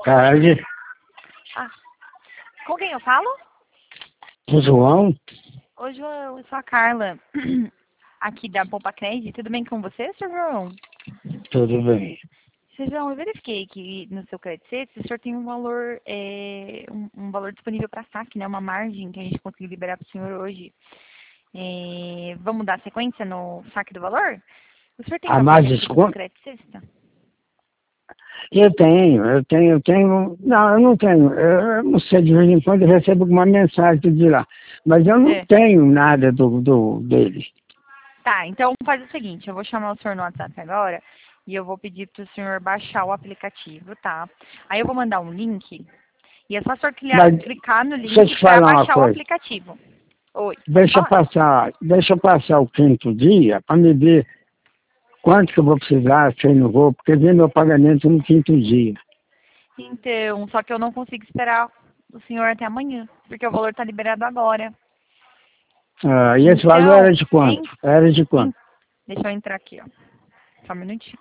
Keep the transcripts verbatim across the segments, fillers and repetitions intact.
Tarde. Ah, com quem eu falo? O João? Oi, João, eu sou a Carla, aqui da Poupa Crédito. Tudo bem com você, senhor João? Tudo bem. Senhor João, eu verifiquei que no seu crédito, o senhor tem um valor, é, um, um valor disponível para saque, né? Uma margem que a gente conseguiu liberar para o senhor hoje. É, vamos dar sequência no saque do valor? O senhor tem A mais pagamento do desconto? crédito sexta? Eu tenho, eu tenho, eu tenho. Não, eu não tenho. Eu, eu não sei, de vez em quando eu recebo uma mensagem de lá. Mas eu não É. tenho nada do, do dele. Tá, então faz o seguinte, eu vou chamar o senhor no WhatsApp agora e eu vou pedir para o senhor baixar o aplicativo, tá? Aí eu vou mandar um link e é só o senhor clicar, Mas clicar no deixa eu link te para falar uma baixar o coisa. aplicativo. Oi, pode Deixa eu falar? passar, deixa eu passar o quinto dia para me ver quanto que eu vou precisar, se eu não vou, porque vem meu pagamento no quinto dia. Então, só que eu não consigo esperar o senhor até amanhã, porque o valor está liberado agora. Ah, e esse valor Então, era de quanto? em, Era de em, quanto? deixa eu entrar aqui, ó. Só um minutinho.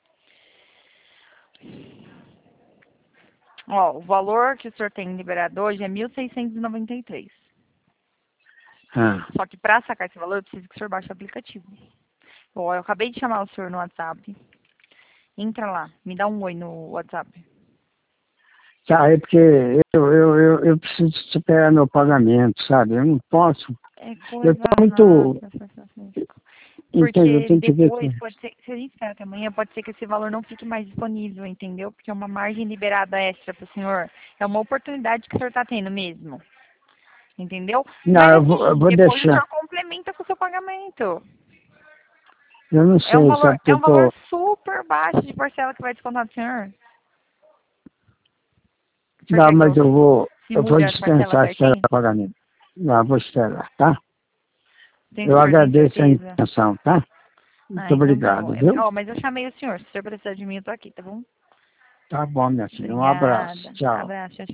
Ó, o valor que o senhor tem liberado hoje é mil seiscentos e noventa e três. Ah, Só que para sacar esse valor, eu preciso que o senhor baixe o aplicativo. Ó, eu acabei de chamar o senhor no WhatsApp. Entra lá, me dá um oi no WhatsApp. tá, é porque eu, eu, eu, eu preciso superar meu pagamento, sabe? Eu não posso. É Eu coisa tô muito. rápida, senhor Francisco. Entende? Eu Porque tenho que ver com depois, isso. pode ser, se a gente esperar até amanhã, pode ser que esse valor não fique mais disponível, entendeu? Porque é uma margem liberada extra para o senhor. É uma oportunidade que o senhor está tendo mesmo. Entendeu? Não, Mas eu vou, eu assim, vou depois o deixar. senhor complementa com o seu pagamento. Eu não É um sei, valor, sabe? Que é eu um valor tô. super baixo de parcela que vai descontar do senhor. O senhor Não, quer que mas eu eu vou. Eu vou simule as parcelas dispensar esperar certinho? o pagamento. Não, eu vou esperar, tá? Tem, o Eu senhor tem agradeço a certeza? intenção, tá? Muito Ah, então tá bom. obrigado, viu? Ó, mas eu chamei o senhor. Se o senhor precisar de mim, eu tô aqui, tá bom? Tá bom, minha filha. Um abraço. Obrigada. Tchau. Abraço. Tchau, tchau.